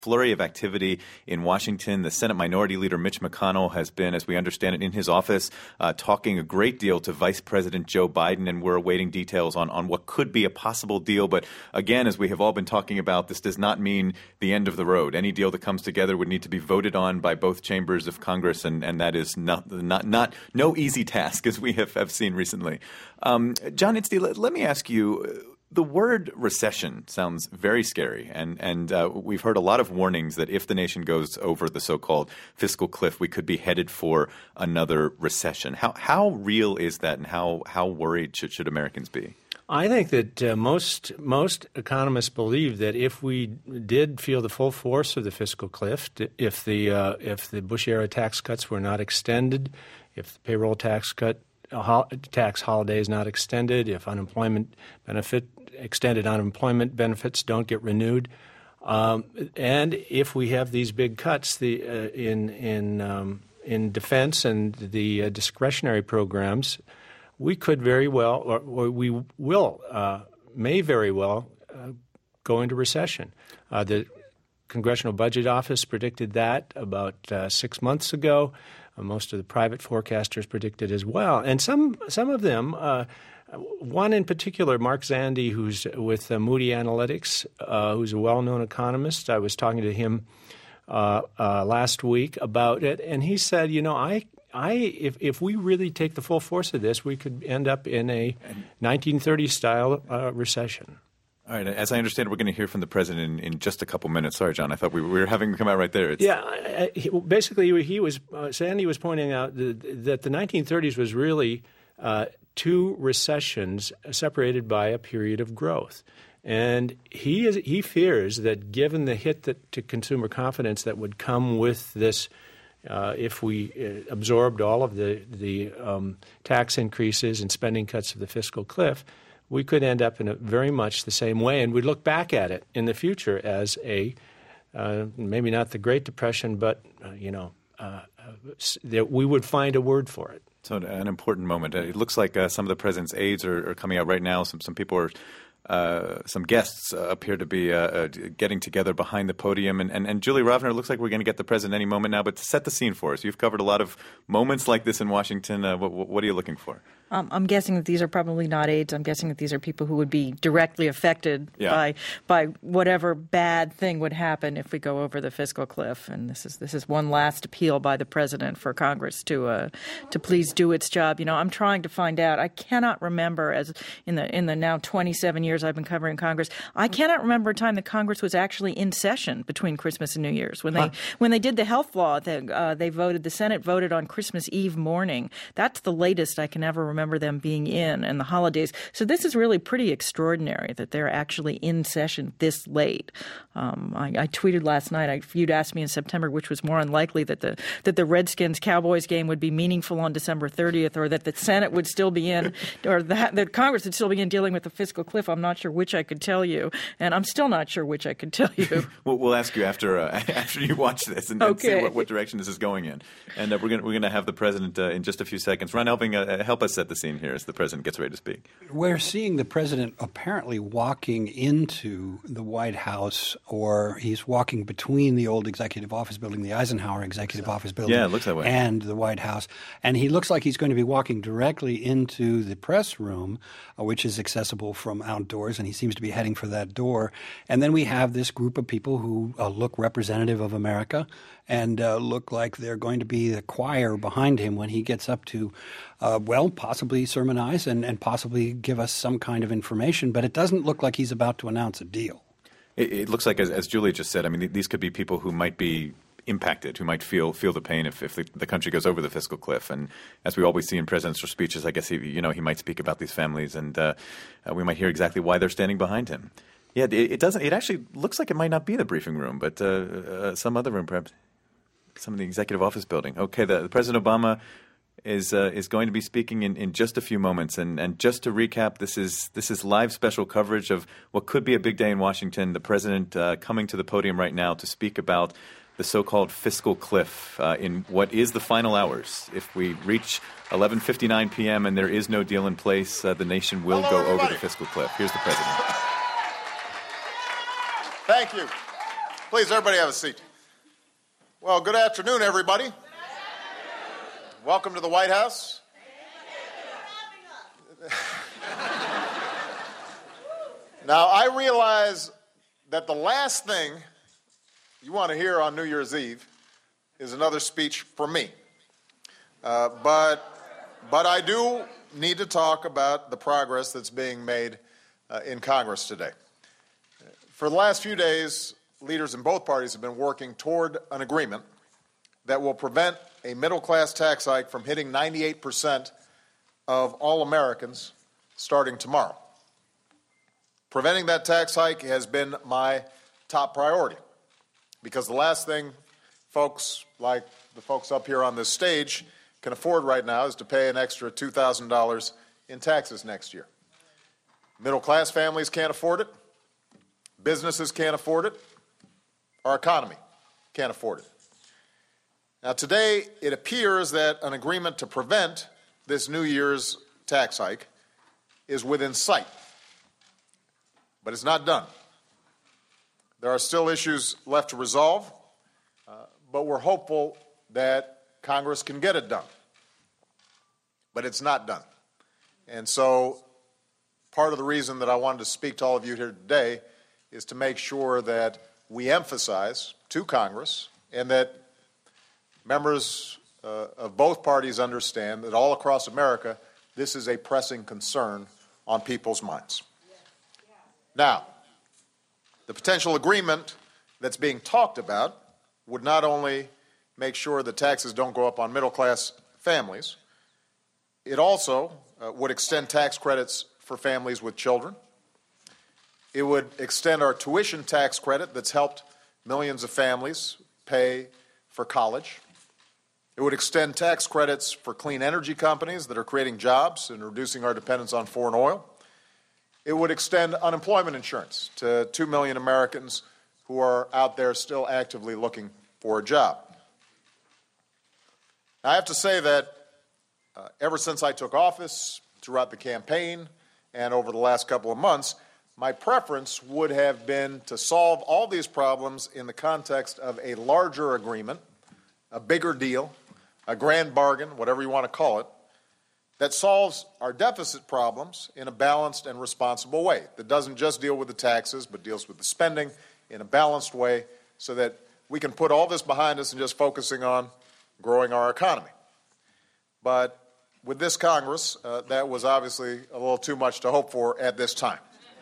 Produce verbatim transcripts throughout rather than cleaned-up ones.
flurry of activity in Washington. The Senate Minority Leader Mitch McConnell has been, as we understand it, in his office uh, talking a great deal to Vice President Joe Biden, and we're awaiting details on, on what could be a possible deal. But again, as we have all been talking about, this does not mean the end of the road. Any deal that comes together would need to be voted on by both chambers of Congress, and, and that is not, not not no easy task, as we have, have seen recently. Um, John Instey, let, let me ask you, the word recession sounds very scary, and, and uh, we've heard a lot of warnings that if the nation goes over the so-called fiscal cliff, we could be headed for another recession. How how real is that, and how, how worried should, should Americans be? I think that uh, most most economists believe that if we did feel the full force of the fiscal cliff, if the uh, if the Bush-era tax cuts were not extended, if the payroll tax cut uh, tax holiday is not extended, if unemployment benefit extended unemployment benefits don't get renewed, um, and if we have these big cuts the uh, in in um, in defense and the uh, discretionary programs, we could very well, or, or we will, uh, may very well uh, go into recession. Uh, the Congressional Budget Office predicted that about uh, six months ago. Uh, most of the private forecasters predicted as well. And some some of them, uh, one in particular, Mark Zandi, who's with uh, Moody Analytics, uh, who's a well-known economist. I was talking to him uh, uh, last week about it, and he said, you know, I – I, if, if we really take the full force of this, we could end up in a nineteen thirties style uh, recession. All right. As I understand it, we're going to hear from the president in, in just a couple minutes. Sorry, John. I thought we were, we were having him come out right there. It's... Yeah. I, he, basically, he was uh, Sandy was pointing out the, that the nineteen thirties was really uh, two recessions separated by a period of growth. And he is, he fears that given the hit that, to consumer confidence that would come with this, Uh, if we uh, absorbed all of the, the um, tax increases and spending cuts of the fiscal cliff, we could end up in a very much the same way. And we'd look back at it in the future as a uh, maybe not the Great Depression, but, uh, you know, uh, uh, that we would find a word for it. So an important moment. It looks like uh, some of the president's aides are, are coming out right now. Some, some people are Uh, some guests uh, appear to be uh, uh, getting together behind the podium. And, and, and Julie Rovner, it looks like we're going to get the president any moment now. But to set the scene for us, you've covered a lot of moments like this in Washington. Uh, what, what are you looking for? Um, I'm guessing that these are probably not aides. I'm guessing that these are people who would be directly affected yeah. by by whatever bad thing would happen if we go over the fiscal cliff. And this is this is one last appeal by the president for Congress to uh, to please do its job. You know, I'm trying to find out. I cannot remember, as in the in the now twenty-seven years I've been covering Congress, I cannot remember a time that Congress was actually in session between Christmas and New Year's. When they huh. when they did the health law, they, uh, they voted. The Senate voted on Christmas Eve morning. That's the latest I can ever remember them being in, and the holidays. So this is really pretty extraordinary that they're actually in session this late. Um, I, I tweeted last night. I, if you'd asked me in September which was more unlikely, that the that the Redskins Cowboys game would be meaningful on December thirtieth, or that the Senate would still be in, or that that Congress would still be in dealing with the fiscal cliff, I'm not sure which I could tell you, and I'm still not sure which I could tell you. we'll, we'll ask you after uh, after you watch this and, okay. and see what, what direction this is going in. And uh, we're going we're going to have the president uh, in just a few seconds. Ron Elving, uh, help us set the scene here as the president gets ready to speak. We're seeing the president apparently walking into the White House, or he's walking between the old executive office building, the Eisenhower executive so, office building, yeah, it looks that way. and the White House. And he looks like he's going to be walking directly into the press room, uh, which is accessible from outdoors, and he seems to be heading for that door. And then we have this group of people who uh, look representative of America and uh, look like they're going to be the choir behind him when he gets up to, uh, well, possibly sermonize and, and possibly give us some kind of information. But it doesn't look like he's about to announce a deal. It, it looks like, as, as Julie just said, I mean, these could be people who might be impacted, who might feel feel the pain if, if the, the country goes over the fiscal cliff. And as we always see in presidential speeches, I guess he, you know, he might speak about these families, and uh, uh, we might hear exactly why they're standing behind him. Yeah, it, it doesn't. It actually looks like it might not be the briefing room, but uh, uh, some other room, perhaps some of the executive office building. Okay, the, the President Obama is uh, is going to be speaking in, in just a few moments, and and just to recap, this is this is live special coverage of what could be a big day in Washington. The president uh, coming to the podium right now to speak about the so-called fiscal cliff uh, in what is the final hours. If we reach eleven fifty-nine p.m. and there is no deal in place, uh, the nation will Hello, go everybody. over the fiscal cliff. Here's the president. Thank you. Please, everybody have a seat. Well, good afternoon, everybody. Good afternoon. Welcome to the White House. Now, I realize that the last thing you want to hear on New Year's Eve is another speech from me. Uh, but, but I do need to talk about the progress that's being made uh, in Congress today. For the last few days, leaders in both parties have been working toward an agreement that will prevent a middle-class tax hike from hitting ninety-eight percent of all Americans starting tomorrow. Preventing that tax hike has been my top priority, because the last thing folks like the folks up here on this stage can afford right now is to pay an extra two thousand dollars in taxes next year. Middle-class families can't afford it. Businesses can't afford it. Our economy can't afford it. Now, today, it appears that an agreement to prevent this New Year's tax hike is within sight. But it's not done. There are still issues left to resolve, uh, but we're hopeful that Congress can get it done. But it's not done. And so part of the reason that I wanted to speak to all of you here today is to make sure that we emphasize to Congress and that members uh, of both parties understand that all across America, this is a pressing concern on people's minds. Now, the potential agreement that's being talked about would not only make sure that taxes don't go up on middle-class families, it also uh, would extend tax credits for families with children. It would extend our tuition tax credit that's helped millions of families pay for college. It would extend tax credits for clean energy companies that are creating jobs and reducing our dependence on foreign oil. It would extend unemployment insurance to two million Americans who are out there still actively looking for a job. Now, I have to say that uh, ever since I took office, throughout the campaign, and over the last couple of months, my preference would have been to solve all these problems in the context of a larger agreement, a bigger deal, a grand bargain, whatever you want to call it, that solves our deficit problems in a balanced and responsible way, that doesn't just deal with the taxes, but deals with the spending in a balanced way so that we can put all this behind us and just focusing on growing our economy. But with this Congress, uh, that was obviously a little too much to hope for at this time.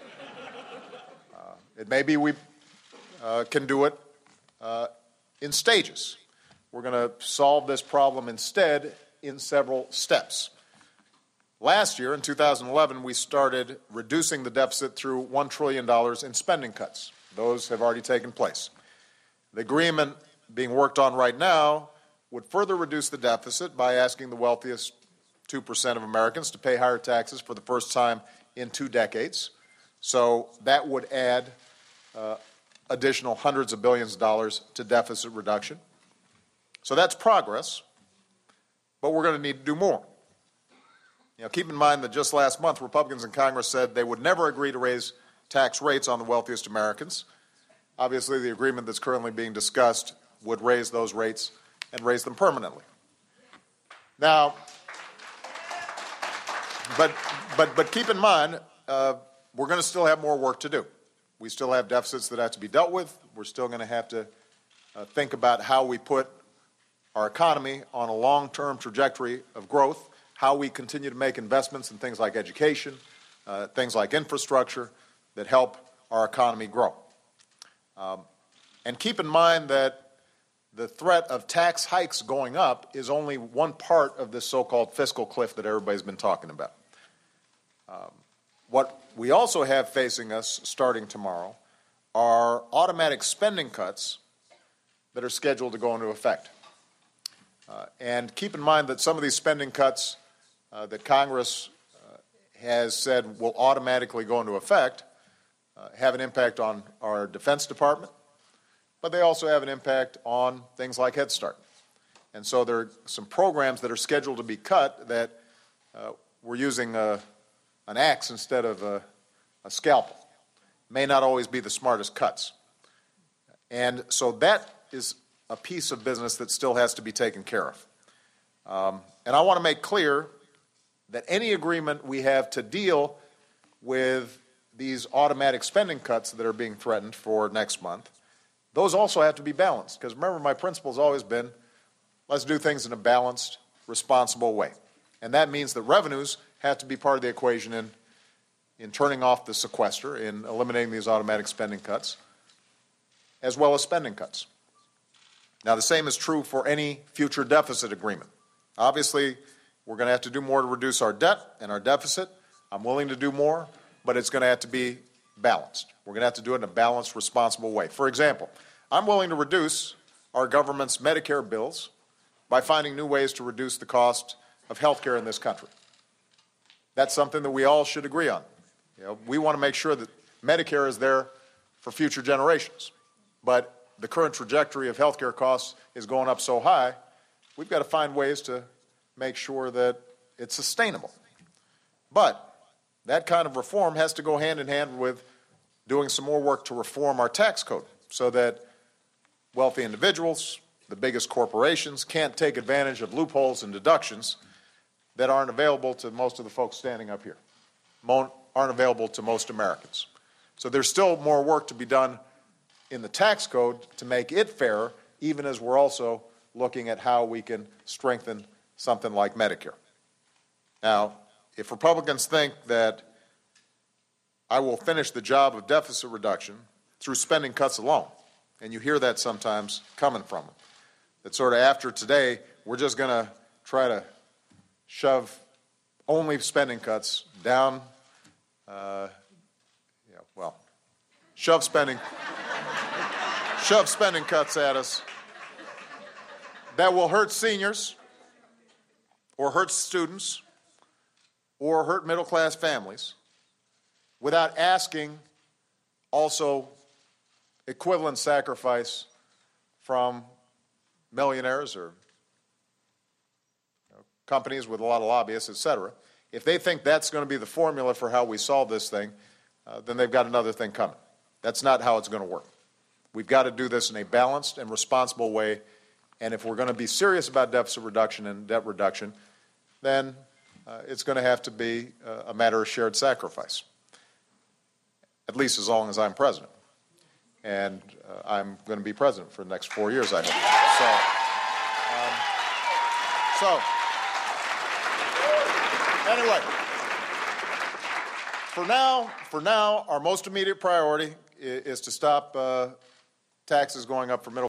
Uh, it may be we uh, can do it uh, in stages. We're going to solve this problem instead in several steps. Last year, in two thousand eleven, we started reducing the deficit through one trillion dollars in spending cuts. Those have already taken place. The agreement being worked on right now would further reduce the deficit by asking the wealthiest two percent of Americans to pay higher taxes for the first time in two decades. So that would add uh, additional hundreds of billions of dollars to deficit reduction. So that's progress, but we're going to need to do more. You know, keep in mind that just last month, Republicans in Congress said they would never agree to raise tax rates on the wealthiest Americans. Obviously, the agreement that's currently being discussed would raise those rates and raise them permanently. Now, but but but keep in mind, uh, we're going to still have more work to do. We still have deficits that have to be dealt with. We're still going to have to uh, think about how we put our economy on a long-term trajectory of growth, how we continue to make investments in things like education, uh, things like infrastructure that help our economy grow. Um, and keep in mind that the threat of tax hikes going up is only one part of this so-called fiscal cliff that everybody's been talking about. Um, what we also have facing us starting tomorrow are automatic spending cuts that are scheduled to go into effect. Uh, and keep in mind that some of these spending cuts uh, that Congress uh, has said will automatically go into effect uh, have an impact on our Defense Department, but they also have an impact on things like Head Start. And so there are some programs that are scheduled to be cut that uh, we're using a, an axe instead of a, a scalpel. May not always be the smartest cuts. And so that is a piece of business that still has to be taken care of. Um, and I want to make clear that any agreement we have to deal with these automatic spending cuts that are being threatened for next month, those also have to be balanced. Because remember, my principle has always been, let's do things in a balanced, responsible way. And that means that revenues have to be part of the equation in, in turning off the sequester, in eliminating these automatic spending cuts, as well as spending cuts. Now, the same is true for any future deficit agreement. Obviously, we're going to have to do more to reduce our debt and our deficit. I'm willing to do more, but it's going to have to be balanced. We're going to have to do it in a balanced, responsible way. For example, I'm willing to reduce our government's Medicare bills by finding new ways to reduce the cost of health care in this country. That's something that we all should agree on. You know, we want to make sure that Medicare is there for future generations. But the current trajectory of health care costs is going up so high, we've got to find ways to make sure that it's sustainable. But that kind of reform has to go hand in hand with doing some more work to reform our tax code so that wealthy individuals, the biggest corporations, can't take advantage of loopholes and deductions that aren't available to most of the folks standing up here, aren't available to most Americans. So there's still more work to be done in the tax code to make it fairer, even as we're also looking at how we can strengthen something like Medicare. Now, if Republicans think that I will finish the job of deficit reduction through spending cuts alone, and you hear that sometimes coming from them, that sort of after today, we're just going to try to shove only spending cuts down, uh, yeah, well, shove spending, shove spending cuts at us that will hurt seniors or hurt students or hurt middle-class families without asking also equivalent sacrifice from millionaires or you know, companies with a lot of lobbyists, et cetera. If they think that's going to be the formula for how we solve this thing, uh, then they've got another thing coming. That's not how it's going to work. We've got to do this in a balanced and responsible way, and if we're going to be serious about deficit reduction and debt reduction, then uh, it's going to have to be uh, a matter of shared sacrifice, at least as long as I'm president. And uh, I'm going to be president for the next four years, I hope. So, um, so anyway, for now, for now, our most immediate priority is, is to stop uh, taxes going up for middle